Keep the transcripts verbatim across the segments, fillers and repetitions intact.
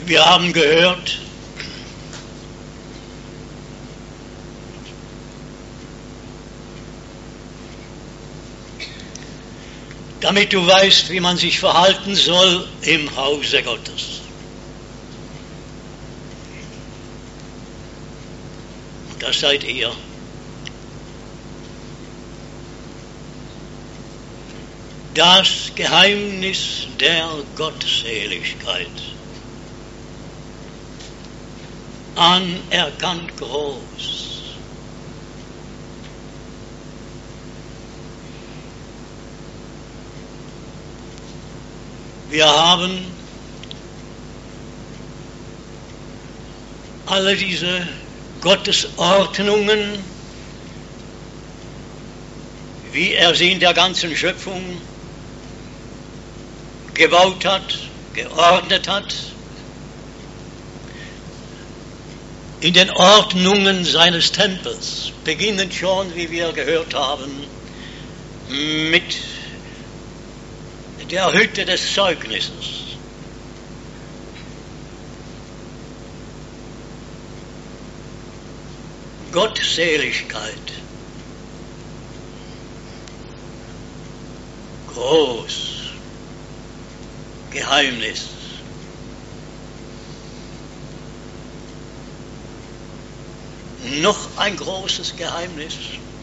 Wir haben gehört, damit du weißt, wie man sich verhalten soll im Hause Gottes. Und das seid ihr. Das Geheimnis der Gottseligkeit. Anerkannt groß. Wir haben alle diese Gottesordnungen, wie er sie in der ganzen Schöpfung gebaut hat, geordnet hat, in den Ordnungen seines Tempels, beginnend schon, wie wir gehört haben, mit der Hütte des Zeugnisses. Gottseligkeit. Groß. Geheimnis. Noch ein großes Geheimnis.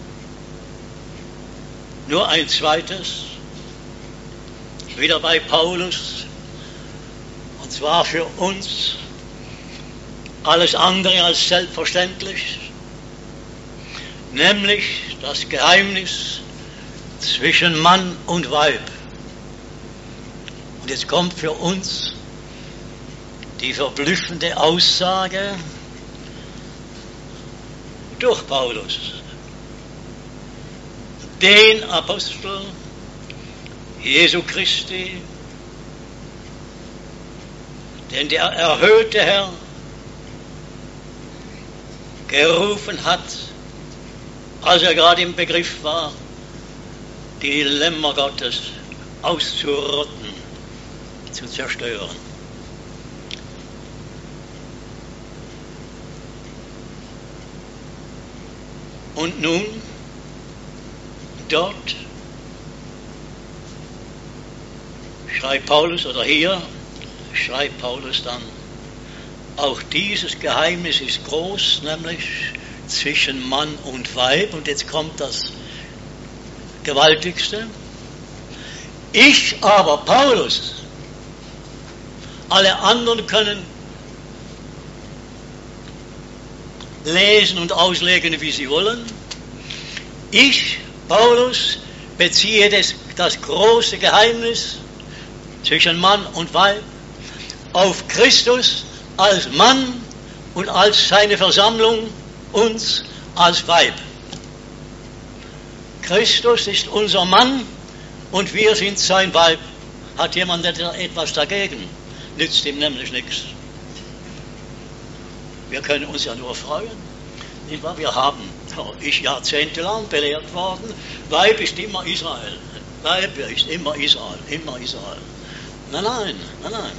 Nur ein zweites. Wieder bei Paulus, und zwar für uns alles andere als selbstverständlich, nämlich das Geheimnis zwischen Mann und Weib. Und jetzt kommt für uns die verblüffende Aussage durch Paulus, den Apostel Jesu Christi, den der erhöhte Herr gerufen hat, als er gerade im Begriff war, die Lämmer Gottes auszurotten, zu zerstören. Und nun, dort schreibt Paulus, oder hier schreibt Paulus dann, auch dieses Geheimnis ist groß, nämlich zwischen Mann und Weib. Und jetzt kommt das Gewaltigste. Ich aber, Paulus, alle anderen können lesen und auslegen, wie sie wollen. Ich, Paulus, beziehe das, das große Geheimnis zwischen Mann und Weib auf Christus als Mann und als seine Versammlung uns als Weib. Christus ist unser Mann und wir sind sein Weib. Hat jemand etwas dagegen? Nützt ihm nämlich nichts. Wir können uns ja nur freuen. Wir haben, ich jahrzehntelang belehrt worden, Weib ist immer Israel. Weib ist immer Israel, immer Israel. Nein, nein, nein, nein.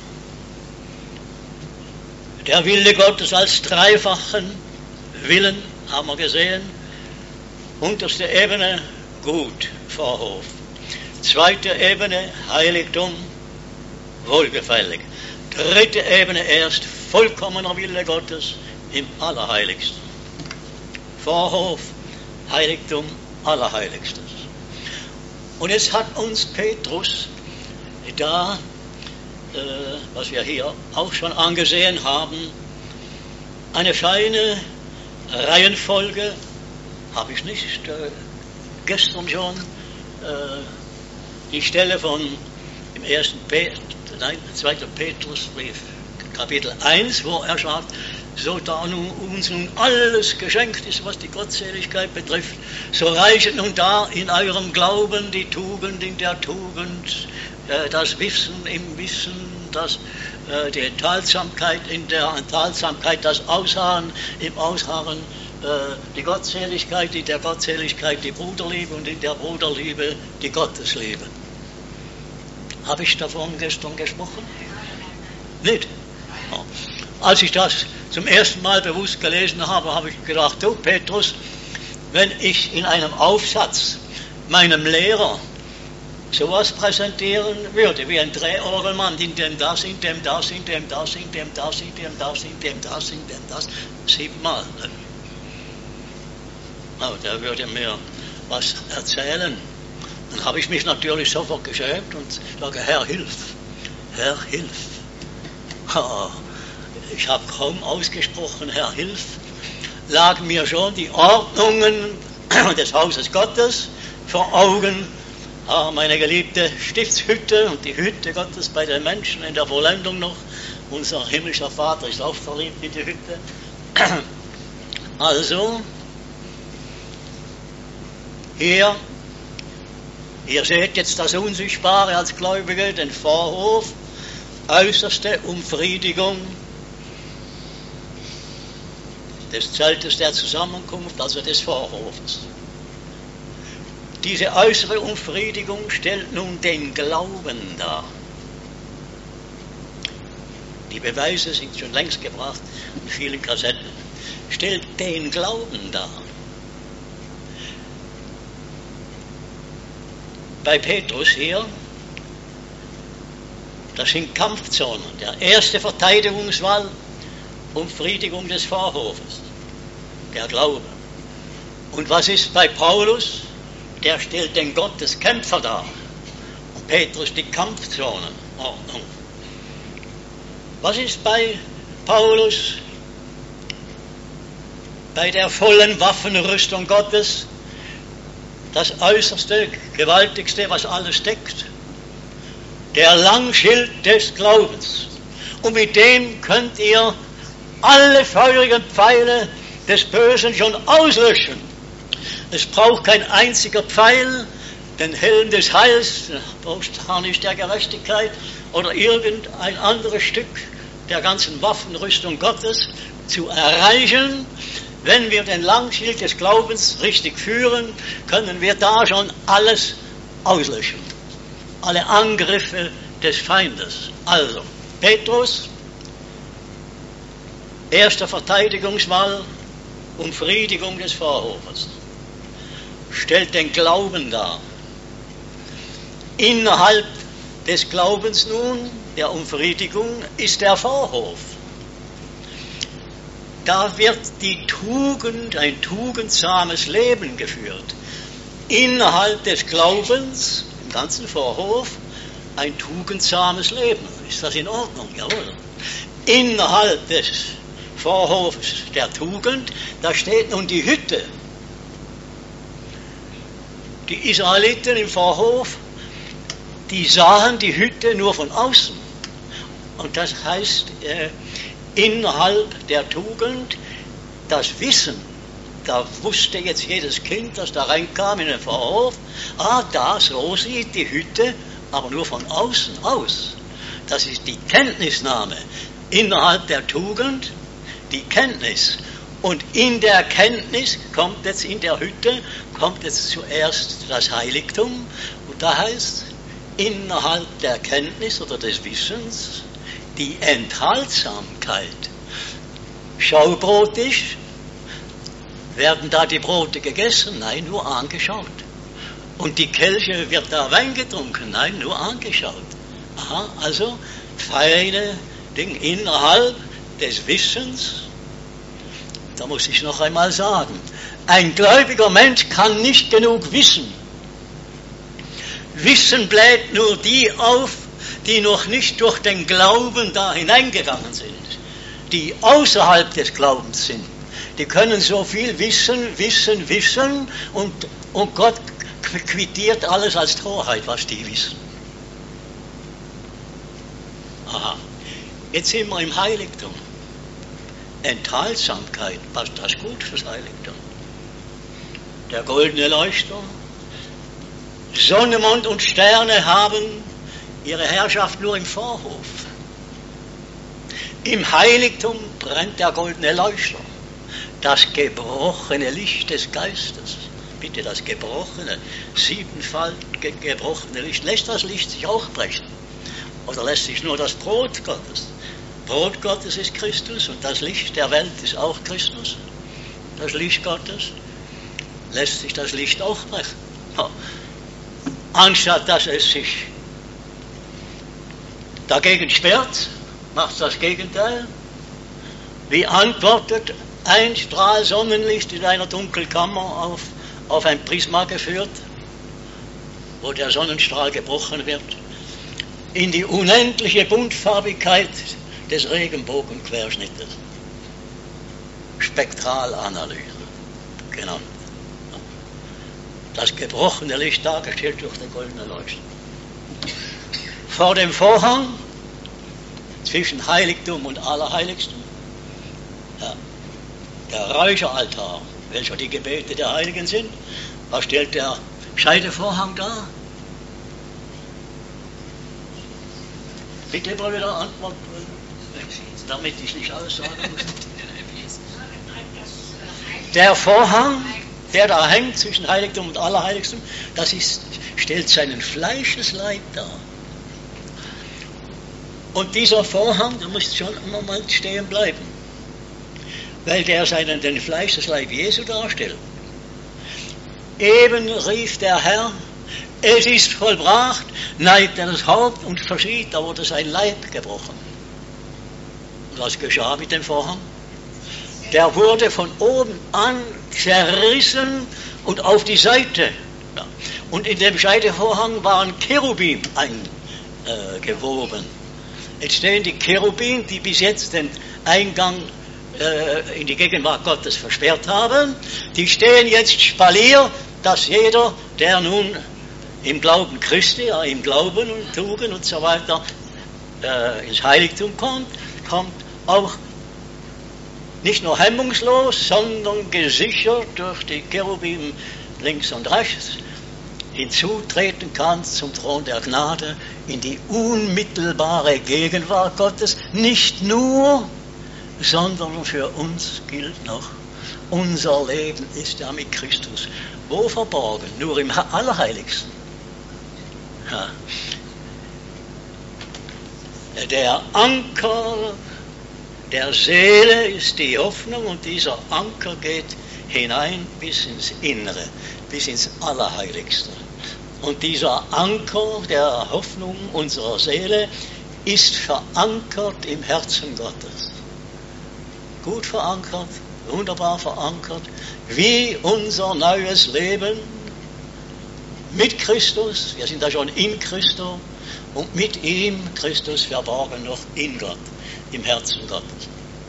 Der Wille Gottes als dreifachen Willen, haben wir gesehen. Unterste Ebene, gut, Vorhof. Zweite Ebene, Heiligtum, wohlgefällig. Dritte Ebene erst, vollkommener Wille Gottes im Allerheiligsten. Vorhof, Heiligtum, Allerheiligstes. Und es hat uns Petrus da, äh, was wir hier auch schon angesehen haben, eine feine Reihenfolge, habe ich nicht äh, gestern schon, äh, die Stelle von im ersten Pet, nein, zweiten Petrusbrief, Kapitel eins, wo er sagt, so da nun, uns nun alles geschenkt ist, was die Gottseligkeit betrifft, so reichet nun da in eurem Glauben die Tugend in der Tugend, äh, das Wissen im Wissen, das, äh, die Enthaltsamkeit in der Enthaltsamkeit, das Ausharren im Ausharren, äh, die Gottseligkeit in der Gottseligkeit, die Bruderliebe und in der Bruderliebe die Gottesliebe. Habe ich davon gestern gesprochen? Nicht? Ja. Als ich das zum ersten Mal bewusst gelesen habe, habe ich gedacht, du Petrus, wenn ich in einem Aufsatz meinem Lehrer sowas präsentieren würde, wie ein Drehorgelmann, in dem das, in dem das, in dem das, in dem das, in dem das, in dem das, in dem das, siebenmal. Oh, der würde mir was erzählen. Dann habe ich mich natürlich sofort geschämt und sage, Herr, hilf, Herr, hilf. Oh, ich habe kaum ausgesprochen, Herr, hilf, lagen mir schon die Ordnungen des Hauses Gottes vor Augen. Ah, meine geliebte Stiftshütte und die Hütte Gottes bei den Menschen in der Vollendung noch. Unser himmlischer Vater ist auch verliebt in die Hütte. Also, hier, ihr seht jetzt das Unsichtbare als Gläubige, den Vorhof, äußerste Umfriedigung des Zeltes der Zusammenkunft, also des Vorhofes. Diese äußere Umfriedigung stellt nun den Glauben dar. Die Beweise sind schon längst gebracht in vielen Kassetten. Stellt den Glauben dar. Bei Petrus hier, das sind Kampfzonen. Der erste Verteidigungswall, Umfriedigung des Vorhofes, der Glaube. Und was ist bei Paulus? Der stellt den Gotteskämpfer dar. Und Petrus die Kampfzonenordnung. Was ist bei Paulus? Bei der vollen Waffenrüstung Gottes das äußerste, gewaltigste, was alles deckt. Der Langschild des Glaubens. Und mit dem könnt ihr alle feurigen Pfeile des Bösen schon auslöschen. Es braucht kein einziger Pfeil, den Helm des Heils, den Brustharnisch der Gerechtigkeit oder irgendein anderes Stück der ganzen Waffenrüstung Gottes zu erreichen. Wenn wir den Langschild des Glaubens richtig führen, können wir da schon alles auslöschen. Alle Angriffe des Feindes. Also, Petrus, erster Verteidigungswall, Umfriedigung des Vorhofes. Stellt den Glauben dar. Innerhalb des Glaubens nun, der Umfriedigung, ist der Vorhof. Da wird die Tugend, ein tugendsames Leben geführt. Innerhalb des Glaubens, im ganzen Vorhof, ein tugendsames Leben. Ist das in Ordnung? Jawohl. Innerhalb des Vorhofes der Tugend, da steht nun die Hütte. Die Israeliten im Vorhof, die sahen die Hütte nur von außen. Und das heißt, äh, innerhalb der Tugend, das Wissen, da wusste jetzt jedes Kind, das da reinkam in den Vorhof, ah, da, so sieht die Hütte, aber nur von außen aus. Das ist die Kenntnisnahme. Innerhalb der Tugend, die Kenntnis. Und in der Kenntnis kommt jetzt in der Hütte, kommt jetzt zuerst das Heiligtum. Und da heißt, innerhalb der Kenntnis oder des Wissens, die Enthaltsamkeit. Schaubrotisch, werden da die Brote gegessen? Nein, nur angeschaut. Und die Kelche, wird da Wein getrunken? Nein, nur angeschaut. Aha, also feine Dinge innerhalb des Wissens. Da muss ich noch einmal sagen, ein gläubiger Mensch kann nicht genug wissen. Wissen bläht nur die auf, die noch nicht durch den Glauben da hineingegangen sind, die außerhalb des Glaubens sind. Die können so viel wissen, wissen, wissen und, und Gott quittiert alles als Torheit, was die wissen. Aha, jetzt sind wir im Heiligtum. Enthaltsamkeit, passt das gut fürs Heiligtum. Der goldene Leuchter, Sonne, Mond und Sterne haben ihre Herrschaft nur im Vorhof. Im Heiligtum brennt der goldene Leuchter, das gebrochene Licht des Geistes. Bitte, das gebrochene, siebenfach ge- gebrochene Licht. Lässt das Licht sich auch brechen? Oder lässt sich nur das Brot Gottes, Brot Gottes ist Christus und das Licht der Welt ist auch Christus. Das Licht Gottes. Lässt sich das Licht auch brechen. Anstatt dass es sich dagegen sperrt, macht es das Gegenteil. Wie antwortet ein Strahl Sonnenlicht in einer Dunkelkammer auf, auf ein Prisma geführt, wo der Sonnenstrahl gebrochen wird, in die unendliche Buntfarbigkeit des Regenbogenquerschnittes. Spektralanalyse genannt. Das gebrochene Licht dargestellt durch den goldenen Leuchter. Vor dem Vorhang zwischen Heiligtum und Allerheiligstem, ja, der Räucheraltar, welcher die Gebete der Heiligen sind. Was stellt der Scheidevorhang dar? Bitte mal wieder antworten, damit ich nicht alles sagen muss. Der Vorhang, der da hängt zwischen Heiligtum und Allerheiligstem, das ist, stellt seinen Fleischesleib dar. Und dieser Vorhang, der muss schon einen Moment stehen bleiben, weil der seinen den Fleischesleib Jesu darstellt. Eben rief der Herr, es ist vollbracht, neigte das Haupt und verschied, da wurde sein Leib gebrochen. Und was geschah mit dem Vorhang? Der wurde von oben an zerrissen und auf die Seite. Ja. Und in dem Scheidevorhang waren Cherubim eingewoben. Äh, jetzt stehen die Cherubim, die bis jetzt den Eingang äh, in die Gegenwart Gottes versperrt haben, die stehen jetzt Spalier, dass jeder, der nun im Glauben Christi, ja, im Glauben und Tugend und so weiter äh, ins Heiligtum kommt, kommt auch nicht nur hemmungslos, sondern gesichert durch die Cherubim links und rechts hinzutreten kann zum Thron der Gnade in die unmittelbare Gegenwart Gottes. Nicht nur, sondern für uns gilt noch, unser Leben ist ja mit Christus. Wo verborgen? Nur im Allerheiligsten. Ja. Der Anker der Seele ist die Hoffnung und dieser Anker geht hinein bis ins Innere, bis ins Allerheiligste. Und dieser Anker der Hoffnung unserer Seele ist verankert im Herzen Gottes. Gut verankert, wunderbar verankert, wie unser neues Leben mit Christus. Wir sind da schon in Christus und mit ihm, Christus, verborgen noch in Gott, im Herzen Gottes.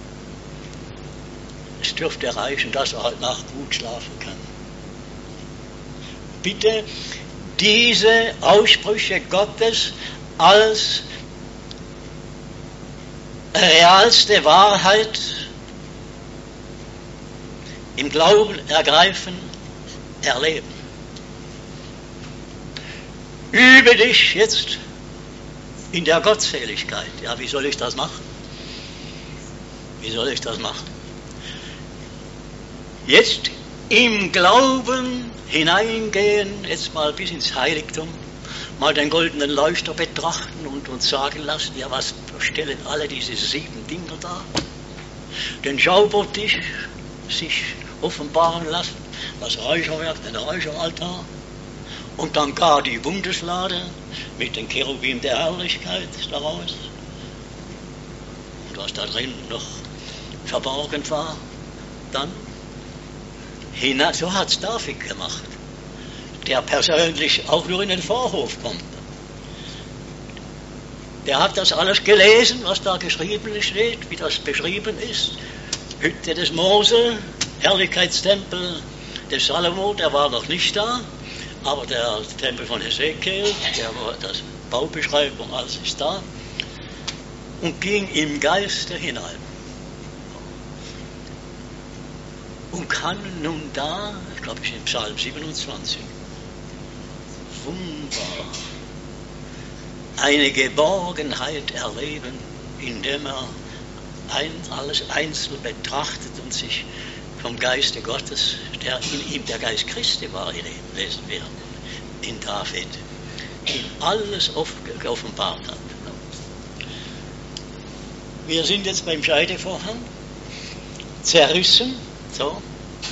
Es dürfte reichen, dass er heute Nacht gut schlafen kann. Bitte diese Aussprüche Gottes als realste Wahrheit im Glauben ergreifen, erleben. Übe dich jetzt in der Gottseligkeit. Ja, wie soll ich das machen? Wie soll ich das machen? Jetzt im Glauben hineingehen, jetzt mal bis ins Heiligtum, mal den goldenen Leuchter betrachten und uns sagen lassen, ja, was stellen alle diese sieben Dinge dar? Den Schaubotisch sich offenbaren lassen, das Räucherwerk, den Räucheraltar und dann gar die Bundeslade mit den Cherubim der Herrlichkeit daraus und was da drin noch verborgen war, dann hinein, so hat es David gemacht, der persönlich auch nur in den Vorhof kommt. Der hat das alles gelesen, was da geschrieben steht, wie das beschrieben ist. Hütte des Mose, Herrlichkeitstempel des Salomo, der war noch nicht da, aber der Tempel von Hesekiel, der war das Baubeschreibung, alles ist da, und ging im Geiste hinein. Und kann nun da, ich glaube, ich in Psalm siebenundzwanzig, wunderbar, eine Geborgenheit erleben, indem er ein, alles einzeln betrachtet und sich vom Geiste Gottes, der in ihm der Geist Christi war, in ihm, lesen wir, in David, ihm alles offenbart hat. wir sind jetzt beim Scheidevorhang, zerrissen, so,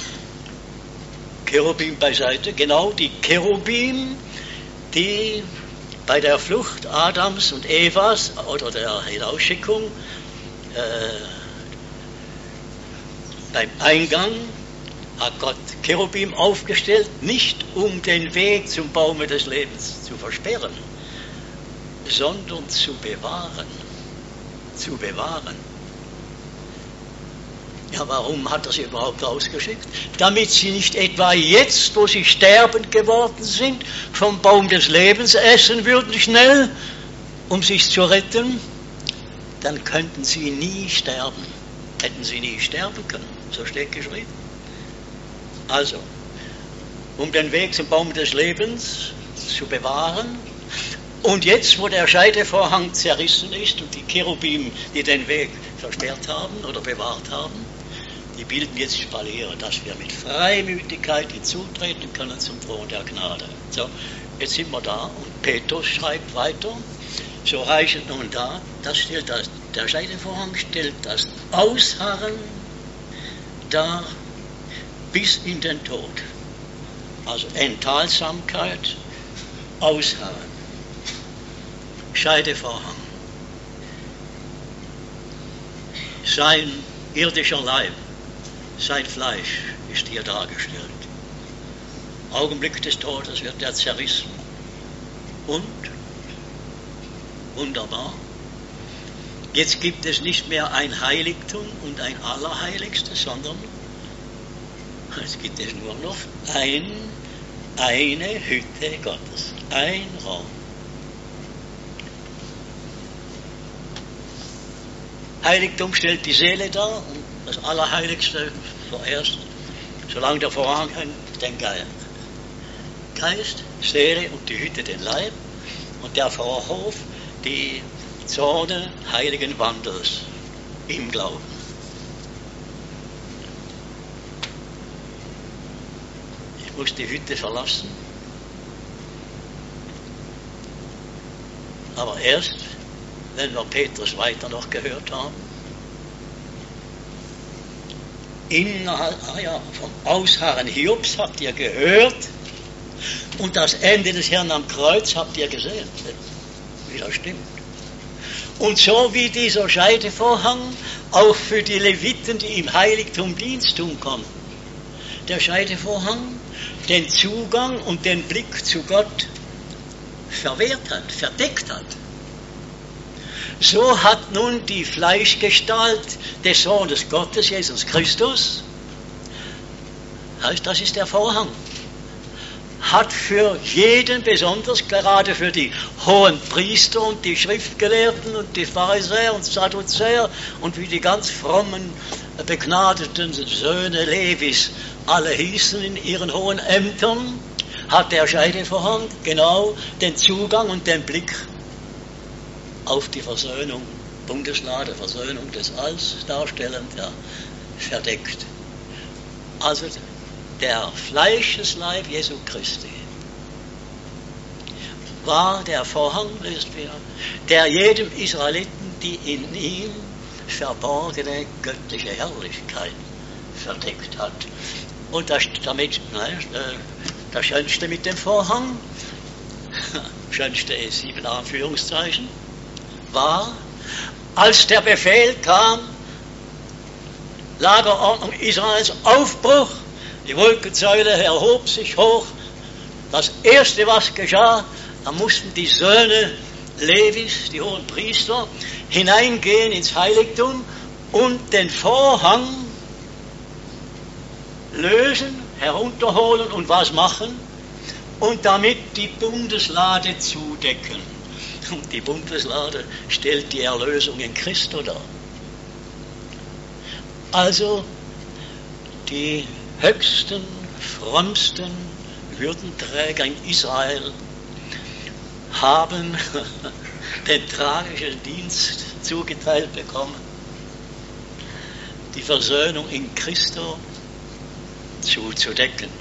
Cherubim beiseite, genau die Cherubim, die bei der Flucht Adams und Evas oder der Hinausschickung äh, beim Eingang hat Gott Cherubim aufgestellt, nicht um den Weg zum Baume des Lebens zu versperren, sondern zu bewahren. Zu bewahren. Ja, warum hat er sie überhaupt rausgeschickt? Damit sie nicht etwa jetzt, wo sie sterbend geworden sind, vom Baum des Lebens essen würden schnell, um sich zu retten, dann könnten sie nie sterben. Hätten sie nie sterben können, so steht geschrieben. Also, um den Weg zum Baum des Lebens zu bewahren, und jetzt, wo der Scheidevorhang zerrissen ist und die Cherubim, die den Weg versperrt haben oder bewahrt haben, die bilden jetzt Spaliere, dass wir mit Freimütigkeit hinzutreten können zum Thron der Gnade. So, jetzt sind wir da und Petrus schreibt weiter, so heißt nun da, das stellt das, der Scheidevorhang stellt das Ausharren dar bis in den Tod. Also Enthaltsamkeit, Ausharren. Scheidevorhang. Sein irdischer Leib, sein Fleisch ist hier dargestellt. Augenblick des Todes wird er zerrissen. Und, wunderbar, jetzt gibt es nicht mehr ein Heiligtum und ein Allerheiligstes, sondern es gibt es nur noch ein, eine Hütte Gottes, ein Raum. Heiligtum stellt die Seele dar und das Allerheiligste vorerst, solange der Vorhang hängt, den Geist. Geist, Seele und die Hütte den Leib und der Vorhof die Zone heiligen Wandels im Glauben. Ich muss die Hütte verlassen, aber erst, wenn wir Petrus weiter noch gehört haben, innerhalb, ah ja, vom Ausharren Hiobs habt ihr gehört und das Ende des Herrn am Kreuz habt ihr gesehen, wie das stimmt. Und so wie dieser Scheidevorhang auch für die Leviten, die im Heiligtum Dienst tun konnten, der Scheidevorhang den Zugang und den Blick zu Gott verwehrt hat, verdeckt hat. So hat nun die Fleischgestalt des Sohnes Gottes, Jesus Christus, heißt, das ist der Vorhang, hat für jeden, besonders gerade für die hohen Priester und die Schriftgelehrten und die Pharisäer und Sadduzäer und wie die ganz frommen, begnadeten Söhne Levis alle hießen in ihren hohen Ämtern, hat der Scheidevorhang genau den Zugang und den Blick auf die Versöhnung, Bundeslade, Versöhnung des Alls darstellend, ja, verdeckt. Also der Fleischesleib Jesu Christi war der Vorhang, lest wir, der jedem Israeliten die in ihm verborgene göttliche Herrlichkeit verdeckt hat. Und das, damit, nein, das Schönste mit dem Vorhang, Schönste ist sieben Anführungszeichen, war, als der Befehl kam, Lagerordnung Israels, Aufbruch, die Wolkensäule erhob sich hoch, das Erste, was geschah, da mussten die Söhne Levis, die hohen Priester, hineingehen ins Heiligtum und den Vorhang lösen, herunterholen und was machen? Und damit die Bundeslade zudecken. Und die Bundeslade stellt die Erlösung in Christo dar. Also die höchsten, frommsten Würdenträger in Israel haben den tragischen Dienst zugeteilt bekommen, die Versöhnung in Christo zuzudecken.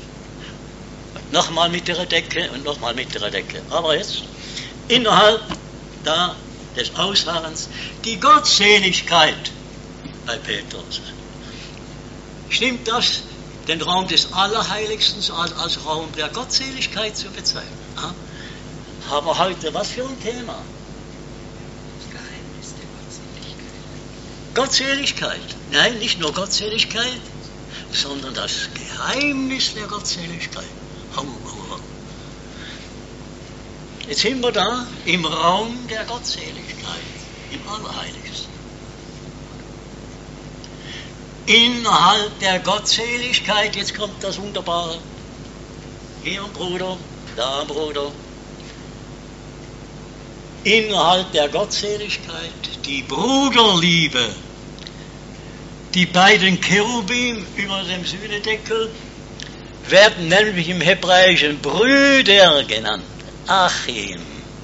Nochmal mit ihrer Decke und nochmal mit ihrer Decke. Aber jetzt, innerhalb da des Ausharrens, die Gottseligkeit bei Petrus. Stimmt das, den Raum des Allerheiligsten als, als Raum der Gottseligkeit zu bezeichnen? Ja? Haben wir heute was für ein Thema? Das Geheimnis der Gottseligkeit. Gottseligkeit. Nein, nicht nur Gottseligkeit, sondern das Geheimnis der Gottseligkeit. Jetzt sind wir da im Raum der Gottseligkeit, im Allerheiligsten. Innerhalb der Gottseligkeit, jetzt kommt das Wunderbare. Hier ein Bruder, da ein Bruder. Innerhalb der Gottseligkeit die Bruderliebe. Die beiden Cherubim über dem Sühnedeckel werden nämlich im Hebräischen Brüder genannt. Achim.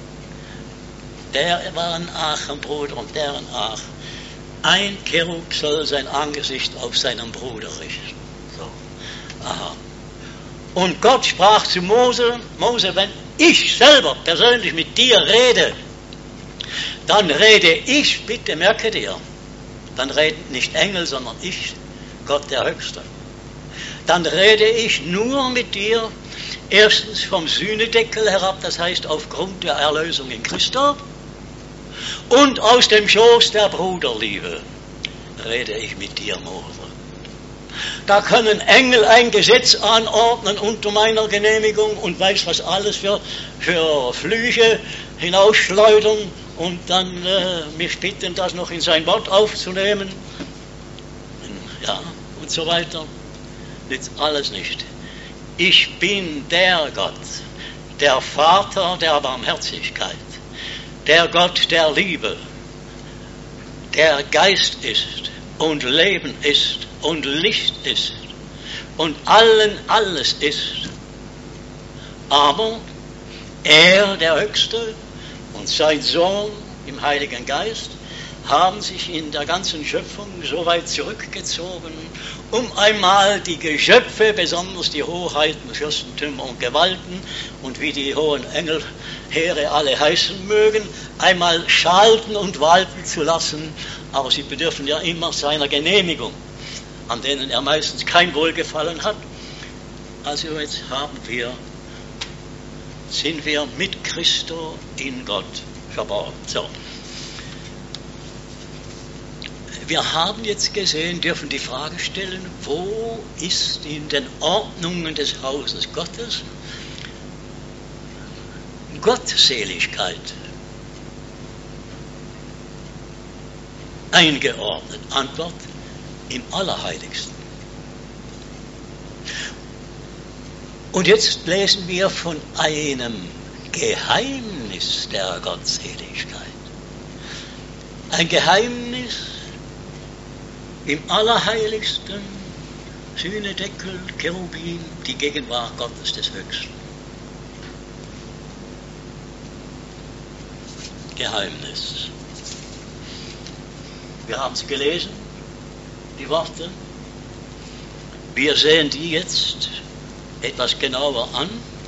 Der war ein Ach, ein Bruder, und der ein Ach. Ein Cherub soll sein Angesicht auf seinen Bruder richten. So. Aha. Und Gott sprach zu Mose, Mose, wenn ich selber persönlich mit dir rede, dann rede ich, bitte merke dir, dann redet nicht Engel, sondern ich, Gott der Höchste. Dann rede ich nur mit dir, erstens vom Sühnedeckel herab, das heißt aufgrund der Erlösung in Christus, und aus dem Schoß der Bruderliebe rede ich mit dir, Mose. Da können Engel ein Gesetz anordnen unter meiner Genehmigung und weiß was alles für, für Flüche hinausschleudern und dann äh, mich bitten, das noch in sein Wort aufzunehmen. Ja, und so weiter. Jetzt alles nicht. Ich bin der Gott, der Vater der Barmherzigkeit, der Gott der Liebe, der Geist ist und Leben ist und Licht ist und allen alles ist. Aber er, der Höchste, und sein Sohn im Heiligen Geist haben sich in der ganzen Schöpfung so weit zurückgezogen, um einmal die Geschöpfe, besonders die Hoheiten, Fürstentümer und Gewalten und wie die hohen Engelheere alle heißen mögen, einmal schalten und walten zu lassen, aber sie bedürfen ja immer seiner Genehmigung, an denen er meistens kein Wohlgefallen hat. Also jetzt haben wir, sind wir mit Christo in Gott verborgen. So. Wir haben jetzt gesehen, dürfen die Frage stellen, wo ist in den Ordnungen des Hauses Gottes Gottseligkeit eingeordnet? Antwort: im Allerheiligsten. Und jetzt lesen wir von einem Geheimnis der Gottseligkeit. Ein Geheimnis im Allerheiligsten, Sühnedeckel, Cherubim, die Gegenwart Gottes des Höchsten. Geheimnis. Wir haben es gelesen, die Worte. Wir sehen die jetzt etwas genauer an.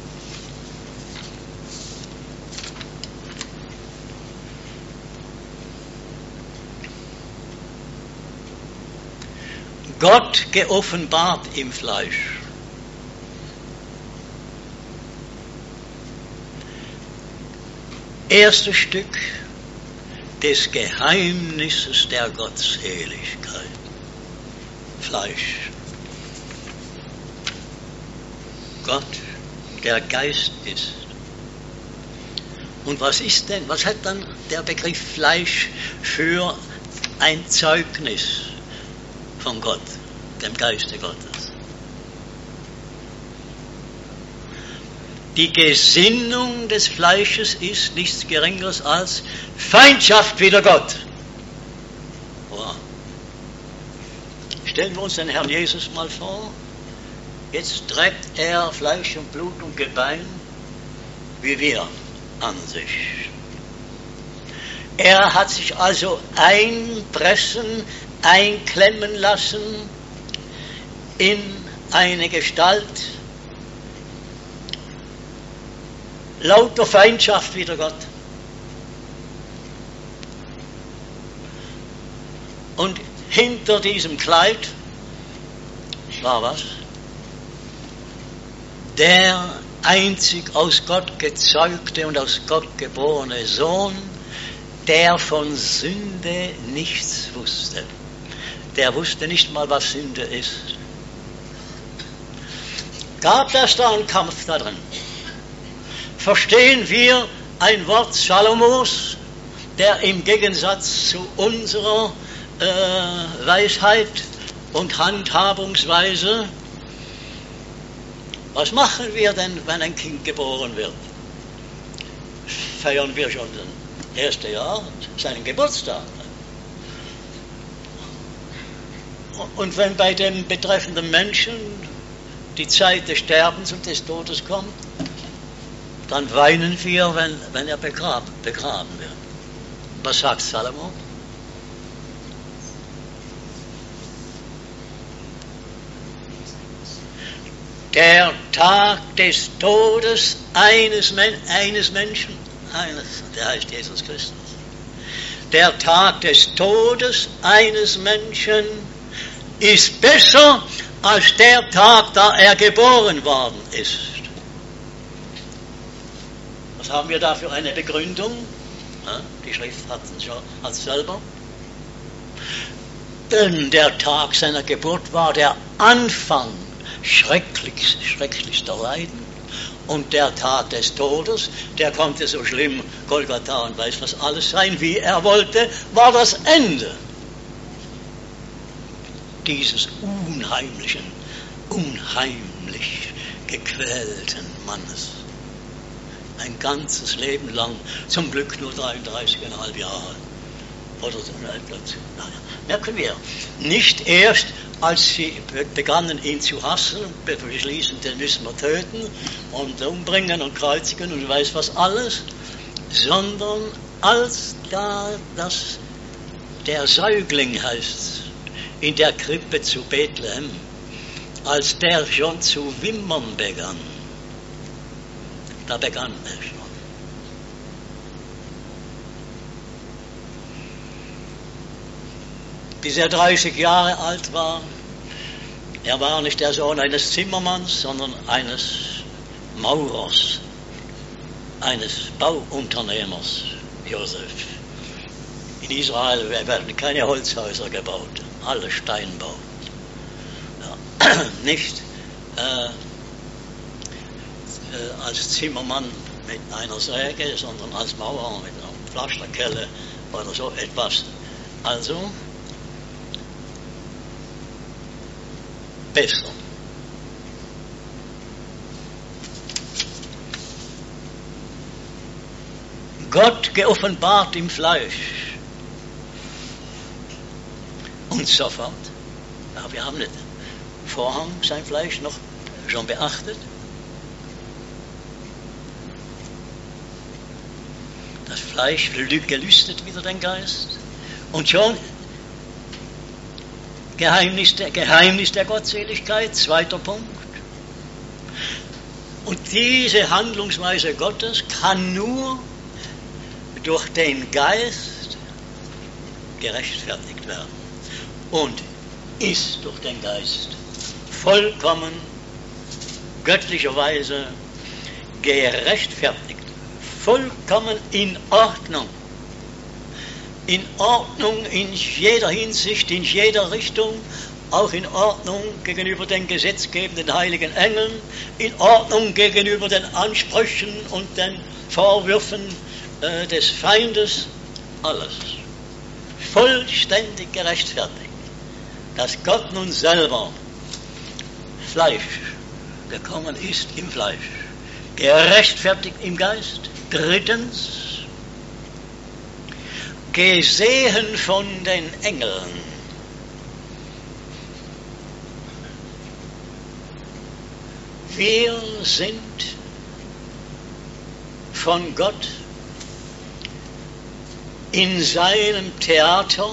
Gott geoffenbart im Fleisch. Erstes Stück des Geheimnisses der Gottseligkeit. Fleisch. Gott, der Geist ist. Und was ist denn, was hat dann der Begriff Fleisch für ein Zeugnis von Gott, dem Geiste Gottes? Die Gesinnung des Fleisches ist nichts Geringeres als Feindschaft wider Gott. Wow. Stellen wir uns den Herrn Jesus mal vor. Jetzt trägt er Fleisch und Blut und Gebein wie wir an sich. Er hat sich also einpressen, einklemmen lassen in eine Gestalt lauter Feindschaft wider Gott. Und hinter diesem Kleid war was? Der einzig aus Gott gezeugte und aus Gott geborene Sohn, der von Sünde nichts wusste. Der wusste nicht mal, was Sünde ist. Gab es da einen Kampf da drin? Verstehen wir ein Wort Salomos, der im Gegensatz zu unserer äh, Weisheit und Handhabungsweise, was machen wir denn, wenn ein Kind geboren wird? Feiern wir schon das erste Jahr, seinen Geburtstag. Und wenn bei dem betreffenden Menschen die Zeit des Sterbens und des Todes kommt, dann weinen wir, wenn, wenn er begraben, begraben wird. Was sagt Salomo? Der Tag des Todes eines, Men- eines Menschen, eines, der heißt Jesus Christus. Der Tag des Todes eines Menschen ist besser als der Tag, da er geboren worden ist. Was haben wir da für eine Begründung? Ja, die Schrift hat es selber. Denn der Tag seiner Geburt war der Anfang schrecklich, schrecklichster Leiden. Und der Tag des Todes, der konnte so schlimm, Golgatha und weiß was alles sein, wie er wollte, war das Ende dieses unheimlichen, unheimlich gequälten Mannes. Ein ganzes Leben lang, zum Glück nur dreiunddreißig Komma fünf Jahre. Oder so, naja, merken wir, nicht erst, als sie begannen, ihn zu hassen, beschließen, den müssen wir töten und umbringen und kreuzigen und weiß was alles, sondern als da das, der Säugling heißt, in der Krippe zu Bethlehem, als der schon zu wimmern begann, da begann er schon. Bis er dreißig Jahre alt war, er war nicht der Sohn eines Zimmermanns, sondern eines Maurers, eines Bauunternehmers, Josef. In Israel werden keine Holzhäuser gebaut, alle Steinbau. Ja, nicht äh, äh, als Zimmermann mit einer Säge, sondern als Maurer mit einer Pflasterkelle oder so etwas. Also besser. Gott geoffenbart im Fleisch. Und sofort, ja, wir haben nicht Vorhang, sein Fleisch noch schon beachtet. Das Fleisch gelüstet wieder den Geist. Und schon Geheimnis der, Geheimnis der Gottseligkeit, zweiter Punkt. Und diese Handlungsweise Gottes kann nur durch den Geist gerechtfertigt werden. Und ist durch den Geist vollkommen, göttlicherweise gerechtfertigt. Vollkommen in Ordnung. In Ordnung in jeder Hinsicht, in jeder Richtung, auch in Ordnung gegenüber den gesetzgebenden heiligen Engeln, in Ordnung gegenüber den Ansprüchen und den Vorwürfen äh, des Feindes, alles. Vollständig gerechtfertigt, dass Gott nun selber Fleisch gekommen ist im Fleisch, gerechtfertigt im Geist. Drittens, gesehen von den Engeln. Wir sind von Gott in seinem Theater,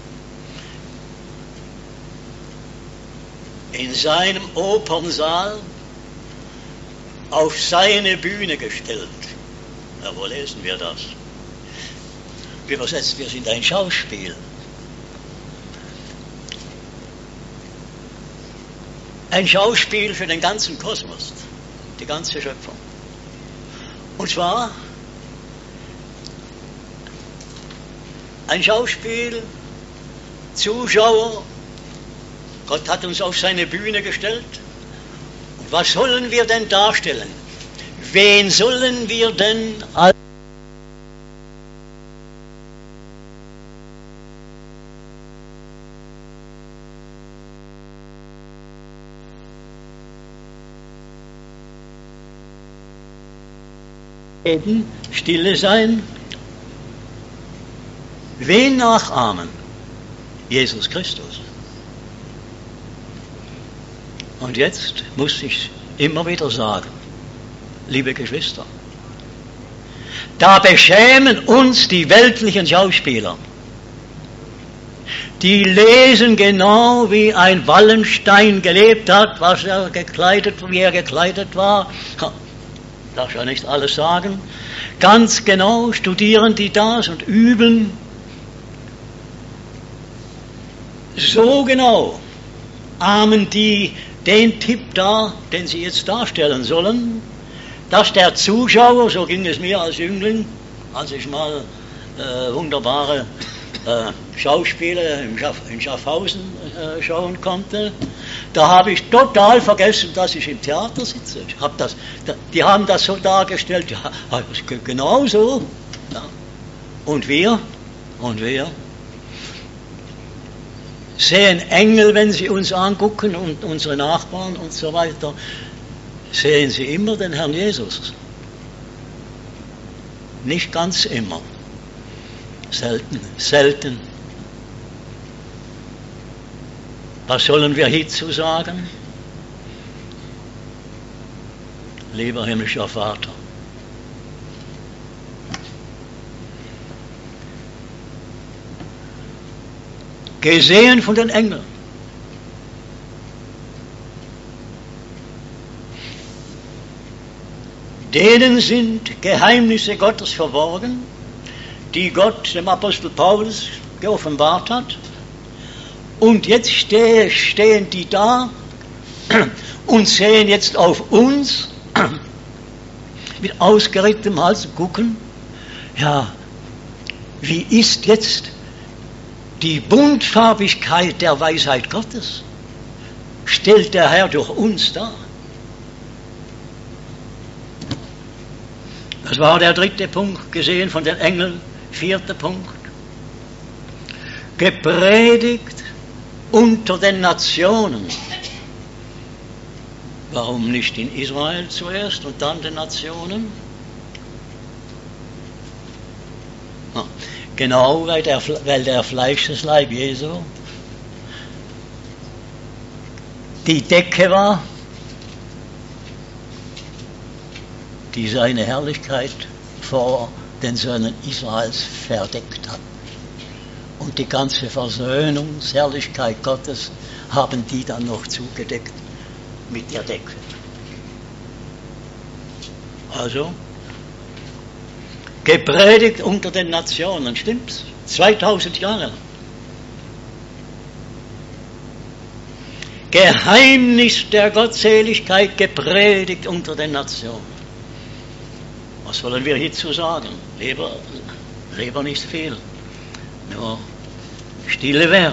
in seinem Opernsaal auf seine Bühne gestellt. Ja, wo lesen wir das? Übersetzt, wir sind ein Schauspiel. ein Schauspiel für den ganzen Kosmos, die ganze Schöpfung. Und zwar ein Schauspiel, Zuschauer, Gott hat uns auf seine Bühne gestellt. Und was sollen wir denn darstellen? Wen sollen wir denn als stille sein? Wen nachahmen? Jesus Christus. Und jetzt muss ich immer wieder sagen, liebe Geschwister, da beschämen uns die weltlichen Schauspieler. Die lesen genau, wie ein Wallenstein gelebt hat, was er gekleidet, wie er gekleidet war. Darf ja nicht alles sagen. Ganz genau studieren die das und üben. So genau ahmen die den Tipp da, den sie jetzt darstellen sollen, dass der Zuschauer, so ging es mir als Jüngling, als ich mal äh, wunderbare äh, Schauspiele in, Schaff, in Schaffhausen äh, schauen konnte, da habe ich total vergessen, dass ich im Theater sitze. Ich hab das, die haben das so dargestellt, ja, genau so. Ja. Und wir, und wir sehen Engel, wenn sie uns angucken und unsere Nachbarn und so weiter, sehen sie immer den Herrn Jesus. Nicht ganz immer. Selten, selten. Was sollen wir hierzu sagen? Lieber himmlischer Vater, gesehen von den Engeln, denen sind Geheimnisse Gottes verborgen, die Gott dem Apostel Paulus geoffenbart hat. Und jetzt stehen die da und sehen jetzt auf uns mit ausgerecktem Hals und gucken, ja, wie ist jetzt die Buntfarbigkeit der Weisheit Gottes? Stellt der Herr durch uns dar. Das war der dritte Punkt, gesehen von den Engeln. Vierter Punkt. Gepredigt unter den Nationen. Warum nicht in Israel zuerst und dann den Nationen? Ah, genau, weil der, weil der Fleischesleib Jesu die Decke war, die seine Herrlichkeit vor den Söhnen Israels verdeckt hat. Und die ganze Versöhnungsherrlichkeit Gottes haben die dann noch zugedeckt mit der Decke. Also, gepredigt unter den Nationen, stimmt's? zweitausend Jahre. Geheimnis der Gottseligkeit gepredigt unter den Nationen. Was wollen wir hierzu sagen? Lieber, lieber nicht viel, nur stille werden.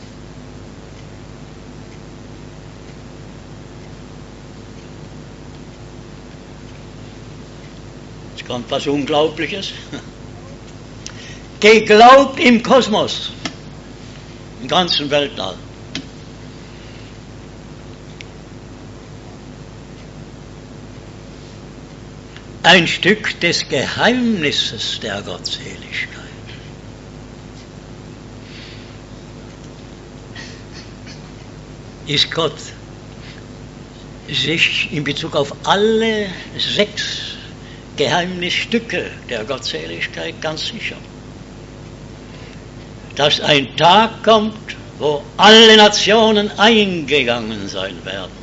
Jetzt kommt was Unglaubliches. Geglaubt im Kosmos, im ganzen Weltall. Ein Stück des Geheimnisses der Gottseligkeit. Ist Gott sich in Bezug auf alle sechs Geheimnisstücke der Gottseligkeit ganz sicher, dass ein Tag kommt, wo alle Nationen eingegangen sein werden.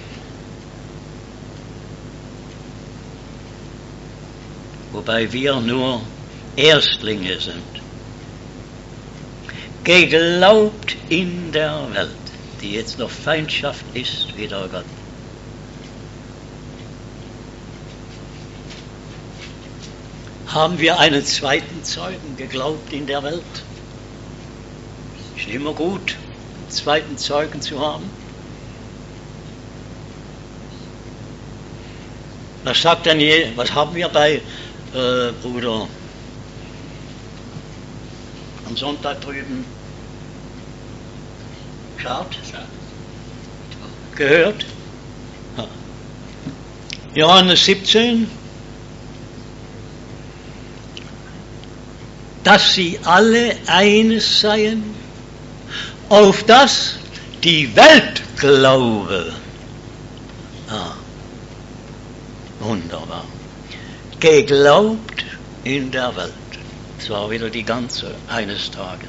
Wobei wir nur Erstlinge sind. Geglaubt in der Welt. die jetzt noch Feindschaft ist wider Gott. Haben wir einen zweiten Zeugen geglaubt in der Welt? Ist immer gut, einen zweiten Zeugen zu haben. Was sagt denn je, was haben wir bei äh, Bruder am Sonntag drüben geschaut? Gehört? Ja. Johannes siebzehn. Dass sie alle eines seien, auf das die Welt glaube. Ah, wunderbar. Geglaubt in der Welt. Zwar wieder die ganze eines Tages.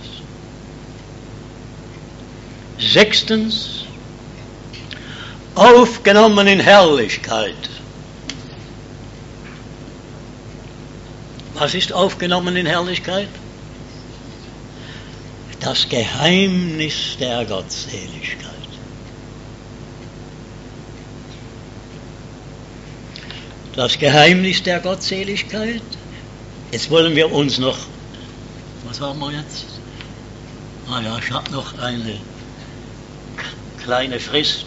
Sechstens, aufgenommen in Herrlichkeit. Was ist aufgenommen in Herrlichkeit? Das Geheimnis der Gottseligkeit. Das Geheimnis der Gottseligkeit. Jetzt wollen wir uns noch, was haben wir jetzt? Ah ja, ich habe noch eine kleine Frist.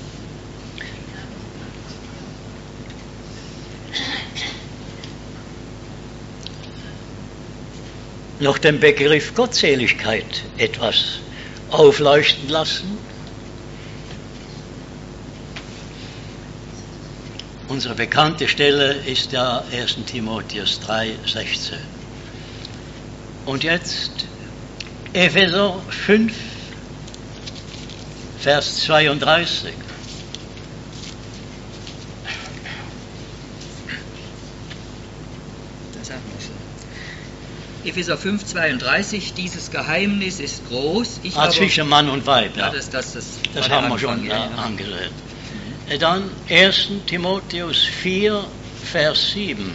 Noch den Begriff Gottseligkeit etwas aufleuchten lassen. Unsere bekannte Stelle ist ja erster Timotheus drei, sechzehn. Und jetzt Epheser fünf, Vers zweiunddreißig. Epheser fünf, zweiunddreißig, dieses Geheimnis ist groß. Ich ah, aber, zwischen Mann und Weib, ja. ja das, das, das, das haben wir schon ja, ja. angesehen. Mhm. Dann erster Timotheus vier, Vers sieben.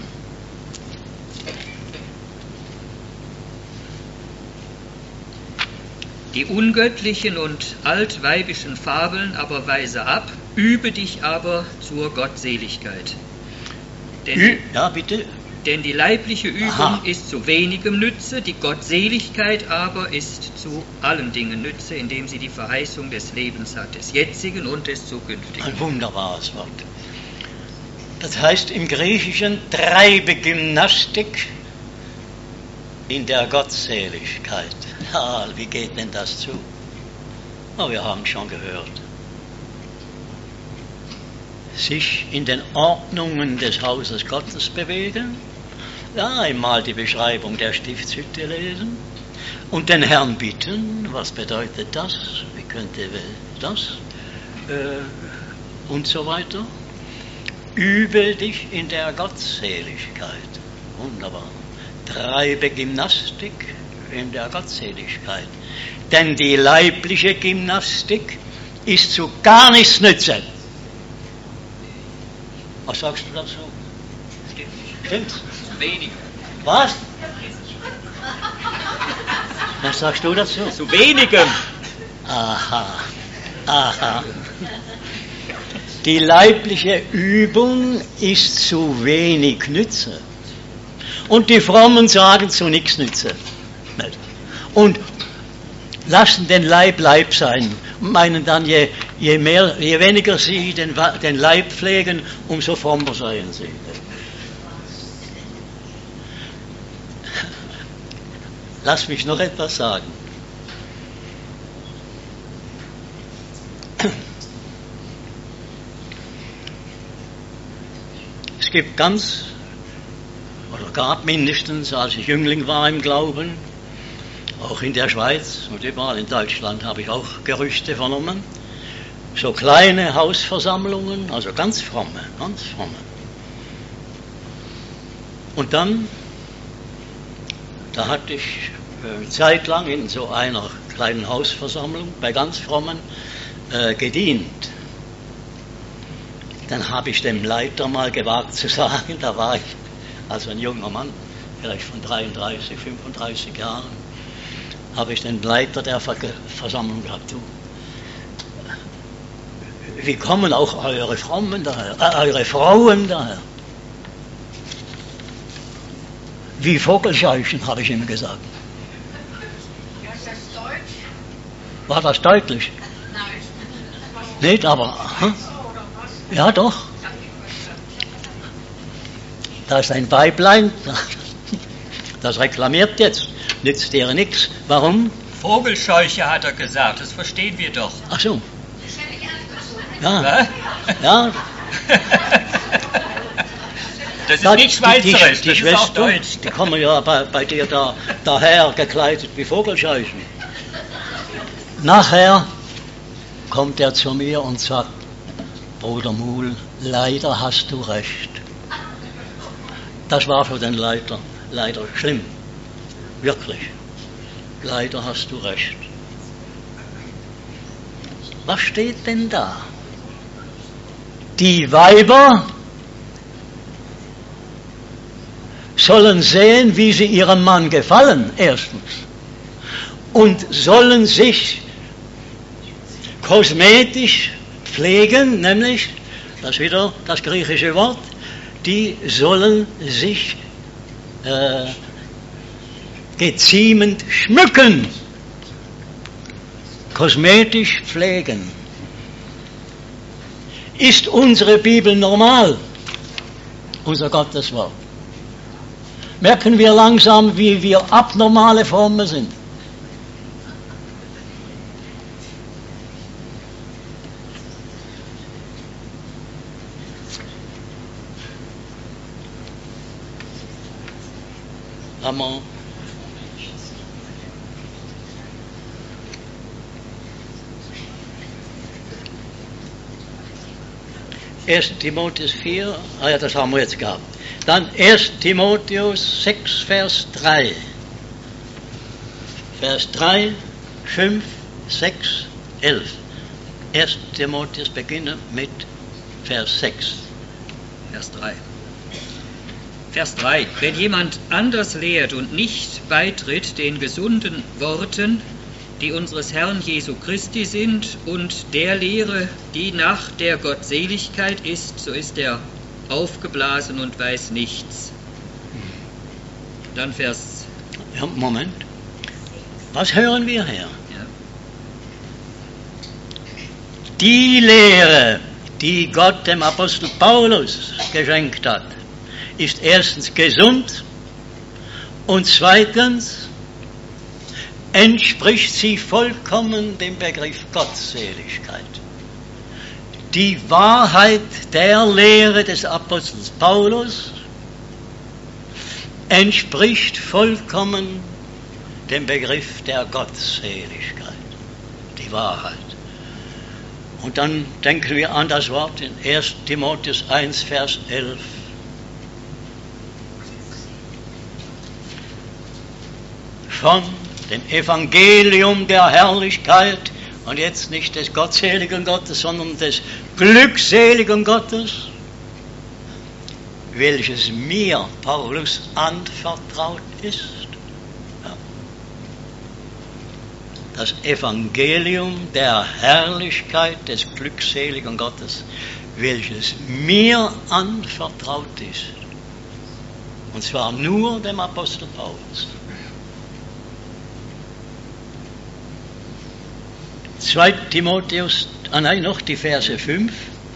Die ungöttlichen und altweibischen Fabeln aber weise ab, übe dich aber zur Gottseligkeit. Denn Ü ja, bitte. Denn die leibliche Übung Aha. ist zu wenigem Nütze, die Gottseligkeit aber ist zu allen Dingen Nütze, indem sie die Verheißung des Lebens hat, des jetzigen und des zukünftigen. Ein wunderbares Wort. Das heißt im Griechischen Treibegymnastik in der Gottseligkeit. Ja, wie geht denn das zu? Oh, wir haben schon gehört. Sich in den Ordnungen des Hauses Gottes bewegen, ja, einmal die Beschreibung der Stiftshütte lesen und den Herrn bitten, was bedeutet das, wie könnte das äh, und so weiter. Übe dich in der Gottseligkeit. Wunderbar. Treibe Gymnastik in der Gottseligkeit. Denn die leibliche Gymnastik ist zu gar nichts nütze. Was sagst du dazu? Stimmt. Stimmt's? Zu wenig. Was? Was sagst du dazu? Zu wenigem. Aha. Aha. Die leibliche Übung ist zu wenig Nütze. Und die Frommen sagen zu nichts Nütze. Und lassen den Leib Leib sein. Meinen dann, je, je, mehr, je weniger sie den, den Leib pflegen, umso frommer seien sie. Lass mich noch etwas sagen. Es gibt ganz, oder gab mindestens, als ich Jüngling war im Glauben, auch in der Schweiz und überall in Deutschland habe ich auch Gerüchte vernommen, so kleine Hausversammlungen, also ganz fromme, ganz fromme. Und dann, da hatte ich äh, zeitlang in so einer kleinen Hausversammlung bei ganz frommen äh, gedient. Dann habe ich dem Leiter mal gewagt zu sagen, da war ich also ein junger Mann, vielleicht von dreiunddreißig, fünfunddreißig Jahren, habe ich den Leiter der Ver Versammlung gehabt, du, wie kommen auch eure Frommen daher, äh, eure Frauen daher? Wie Vogelscheuchen, habe ich ihm gesagt. Ja, ist das Deutsch? War das deutlich? Nein. Nicht, aber... Hm? Ja, doch. Da ist ein Weiblein, das reklamiert jetzt, nützt dir nichts. Warum? Vogelscheuche hat er gesagt, das verstehen wir doch. Ach so. Das hätte ich angezogen. Ja, ja. Das ist Ja, nicht Schweizerisch, die, die, die das ist auch Schwester, Deutsch. die kommen ja bei, bei dir da, daher gekleidet wie Vogelscheuchen. Nachher kommt er zu mir und sagt, Bruder Muhl, leider hast du recht. Das war für den Leiter leider schlimm. Wirklich. Leider hast du recht. Was steht denn da? Die Weiber sollen sehen, wie sie ihrem Mann gefallen, erstens. Und sollen sich kosmetisch pflegen, nämlich, das ist wieder das griechische Wort, die sollen sich äh, geziemend schmücken, kosmetisch pflegen. Ist unsere Bibel normal, unser Gotteswort? Merken wir langsam, wie wir abnormale Formen sind. Hammer. erster Timotheus vier, ah ja, das haben wir jetzt gehabt. Dann erster Timotheus sechs, Vers drei. Vers drei, fünf, sechs, elf. erster Timotheus beginnen mit Vers sechs. Vers drei. Vers drei. Wenn jemand anders lehrt und nicht beitritt den gesunden Worten, die unseres Herrn Jesu Christi sind, und der Lehre, die nach der Gottseligkeit ist, so ist er aufgeblasen und weiß nichts. Dann Vers... Ja, Moment. Was hören wir her? Ja. Die Lehre, die Gott dem Apostel Paulus geschenkt hat, ist erstens gesund und zweitens entspricht sie vollkommen dem Begriff Gottseligkeit. Die Wahrheit der Lehre des Apostels Paulus entspricht vollkommen dem Begriff der Gottseligkeit. Die Wahrheit. Und dann denken wir an das Wort in erster Timotheus eins, Vers elf. Von dem Evangelium der Herrlichkeit, und jetzt nicht des gottseligen Gottes, sondern des glückseligen Gottes, welches mir, Paulus, anvertraut ist. Ja. Das Evangelium der Herrlichkeit des glückseligen Gottes, welches mir anvertraut ist. Und zwar nur dem Apostel Paulus. zweiter Timotheus, ah nein, noch die Verse fünf.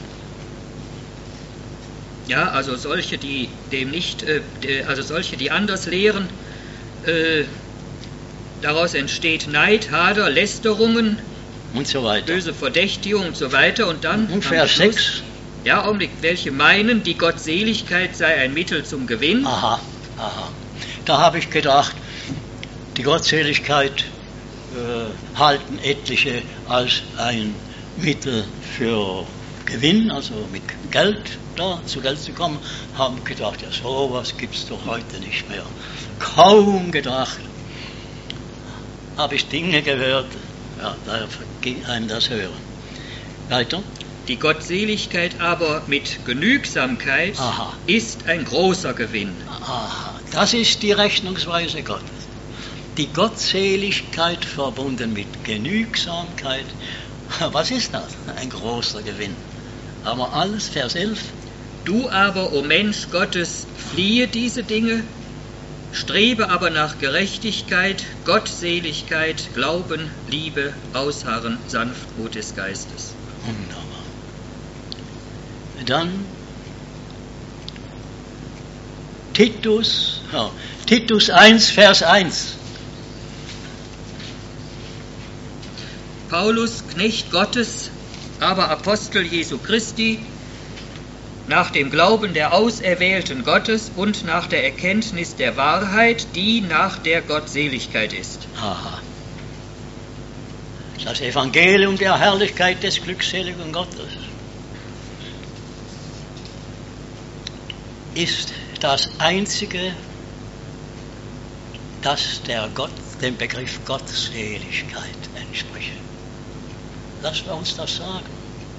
Ja, also solche, die dem nicht, äh, also solche, die anders lehren, äh, daraus entsteht Neid, Hader, Lästerungen und so weiter. Böse Verdächtigung und so weiter. Und dann Und Vers sechs. Ja, Augenblick, welche meinen, die Gottseligkeit sei ein Mittel zum Gewinn. Aha, aha. Da habe ich gedacht, die Gottseligkeit äh, halten etliche als ein Mittel für Gewinn, also mit Geld da zu Geld zu kommen, haben gedacht, ja, sowas gibt es doch heute nicht mehr. Kaum gedacht, habe ich Dinge gehört, ja, da ging einem das Hören. Weiter. Die Gottseligkeit aber mit Genügsamkeit Aha. ist ein großer Gewinn. Aha, das ist die Rechnungsweise Gottes. Die Gottseligkeit verbunden mit Genügsamkeit Was ist das? Ein großer Gewinn. Aber alles, Vers elf. Du aber, o Mensch Gottes, fliehe diese Dinge, strebe aber nach Gerechtigkeit, Gottseligkeit, Glauben, Liebe, Ausharren, Sanftmut des Geistes. Wunderbar. Dann Titus, ja, Titus eins, Vers eins. Paulus, Knecht Gottes, aber Apostel Jesu Christi, nach dem Glauben der Auserwählten Gottes und nach der Erkenntnis der Wahrheit, die nach der Gottseligkeit ist. Aha. Das Evangelium der Herrlichkeit des glückseligen Gottes ist das einzige, das der Gott, dem Begriff Gottseligkeit entspricht. Lassen wir uns das sagen.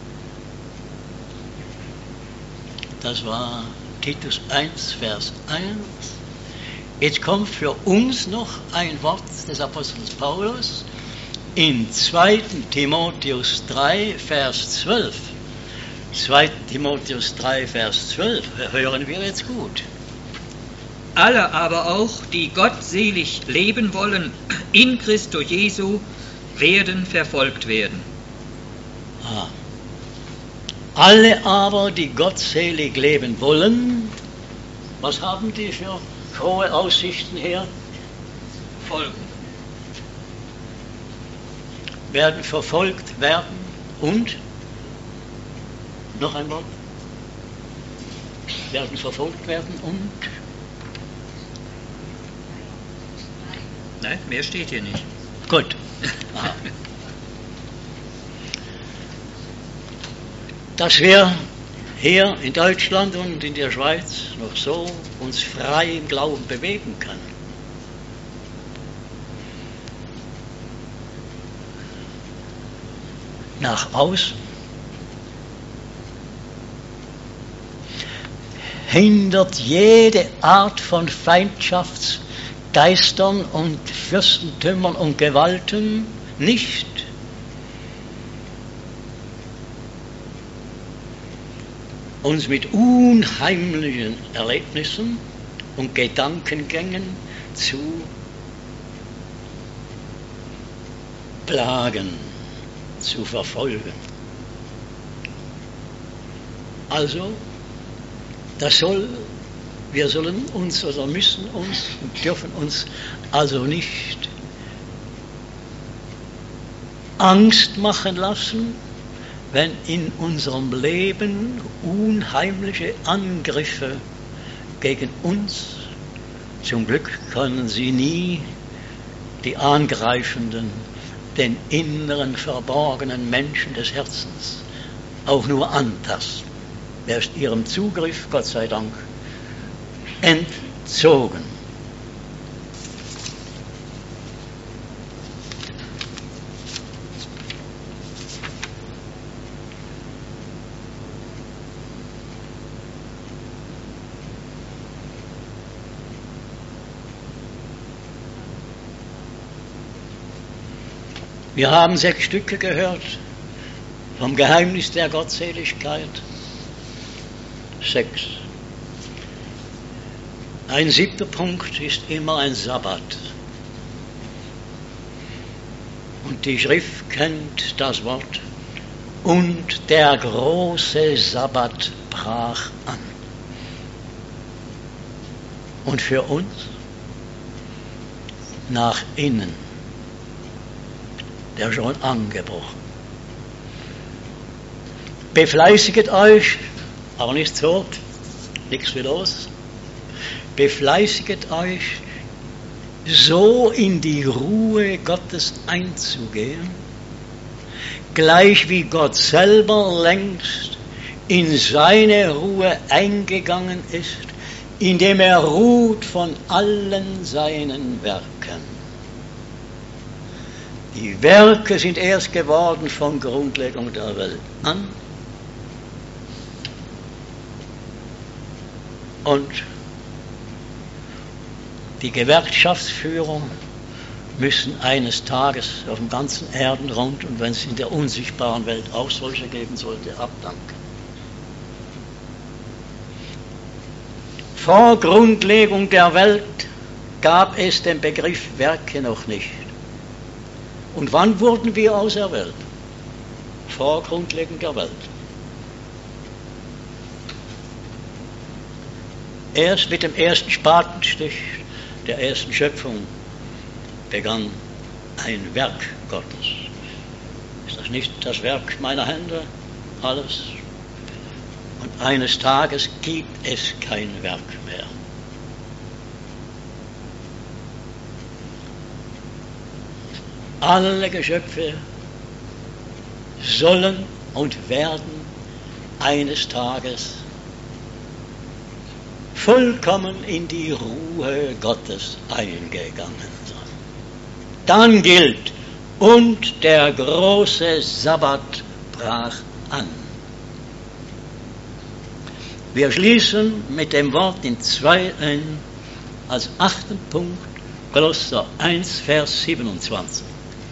Das war Titus eins, Vers eins. Jetzt kommt für uns noch ein Wort des Apostels Paulus in zweiten Timotheus drei, Vers zwölf. zweiten Timotheus drei, Vers zwölf. Hören wir jetzt gut. Alle aber auch, die gottselig leben wollen, in Christo Jesu, werden verfolgt werden. Ah. Alle aber, die gottselig leben wollen, was haben die für frohe Aussichten her? Folgen. Werden verfolgt werden und, noch einmal, werden verfolgt werden und, Nein, mehr steht hier nicht. gut. Aha. Dass wir hier in Deutschland und in der Schweiz noch so uns frei im Glauben bewegen können. Nach außen hindert jede Art von Feindschaftsgeistern und Fürstentümern und Gewalten nicht, uns mit unheimlichen Erlebnissen und Gedankengängen zu plagen, zu verfolgen. Also, das soll, wir sollen uns oder müssen uns und dürfen uns also nicht Angst machen lassen, wenn in unserem Leben unheimliche Angriffe gegen uns, zum Glück können sie nie die Angreifenden, den inneren verborgenen Menschen des Herzens, auch nur antasten. Er ist ihrem Zugriff, Gott sei Dank, entzogen. Wir haben sechs Stücke gehört vom Geheimnis der Gottseligkeit. Sechs. Ein siebter Punkt ist immer ein Sabbat. Und die Schrift kennt das Wort. Und der große Sabbat brach an. Und für uns nach innen, der schon angebrochen. Befleißiget euch, aber nicht so, nichts wie los. Befleißiget euch, so in die Ruhe Gottes einzugehen, gleich wie Gott selber längst in seine Ruhe eingegangen ist, indem er ruht von allen seinen Werken. Die Werke sind erst geworden von Grundlegung der Welt an. Und die Gewerkschaftsführer müssen eines Tages auf dem ganzen Erdenrund, und wenn es in der unsichtbaren Welt auch solche geben sollte, abdanken. Vor Grundlegung der Welt gab es den Begriff Werke noch nicht. Und wann wurden wir auserwählt? Vor Grundlegung der Welt. Erst mit dem ersten Spatenstich der ersten Schöpfung begann ein Werk Gottes. Ist das nicht das Werk meiner Hände? Alles. Und eines Tages gibt es kein Werk mehr. Alle Geschöpfe sollen und werden eines Tages vollkommen in die Ruhe Gottes eingegangen sein. Dann gilt, und der große Sabbat brach an. Wir schließen mit dem Wort in zwei ein, als achten Punkt, Kolosser eins, Vers siebenundzwanzig.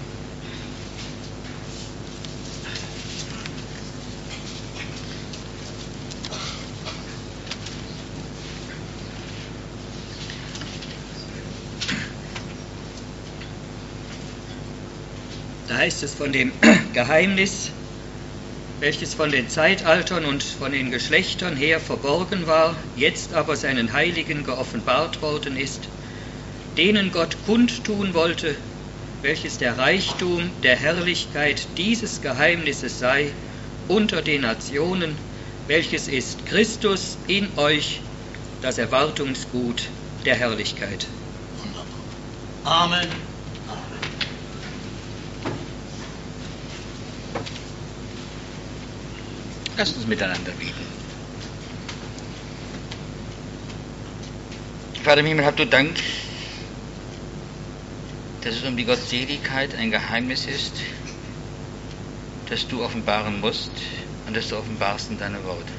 Da heißt es von dem Geheimnis, welches von den Zeitaltern und von den Geschlechtern her verborgen war, jetzt aber seinen Heiligen geoffenbart worden ist, denen Gott kundtun wollte, welches der Reichtum der Herrlichkeit dieses Geheimnisses sei unter den Nationen, welches ist Christus in euch, das Erwartungsgut der Herrlichkeit. Amen. Lasst uns miteinander beten. Vater im Himmel, habt du Dank, dass es um die Gottseligkeit ein Geheimnis ist, das du offenbaren musst und das du offenbarst in deinem Wort.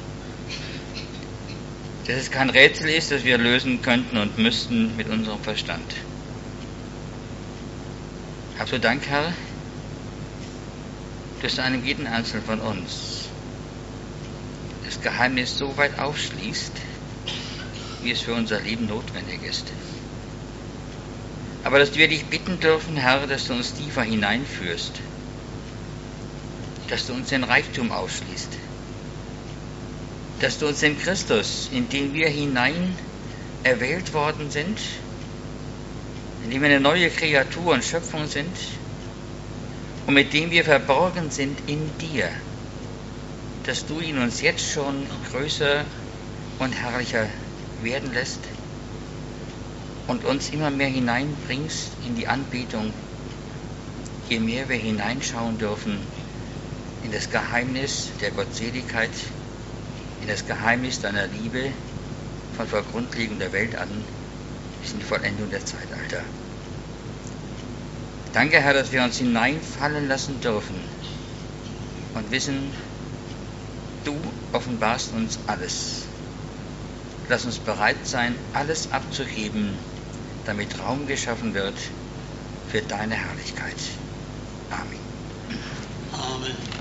Dass es kein Rätsel ist, das wir lösen könnten und müssten mit unserem Verstand. Habt du Dank, Herr, dass du einem jeden Einzelnen von uns das Geheimnis so weit aufschließt, wie es für unser Leben notwendig ist. Aber dass wir dich bitten dürfen, Herr, dass du uns tiefer hineinführst, dass du uns den Reichtum ausschließt, dass du uns den Christus, in den wir hinein erwählt worden sind, in dem wir eine neue Kreatur und Schöpfung sind und mit dem wir verborgen sind in dir, dass du ihn uns jetzt schon größer und herrlicher werden lässt und uns immer mehr hineinbringst in die Anbetung, je mehr wir hineinschauen dürfen in das Geheimnis der Gottseligkeit, in das Geheimnis deiner Liebe von vor Grundlegung der Welt an bis in die Vollendung der Zeitalter. Danke, Herr, dass wir uns hineinfallen lassen dürfen und wissen, du offenbarst uns alles. Lass uns bereit sein, alles abzugeben, damit Raum geschaffen wird für deine Herrlichkeit. Amen. Amen.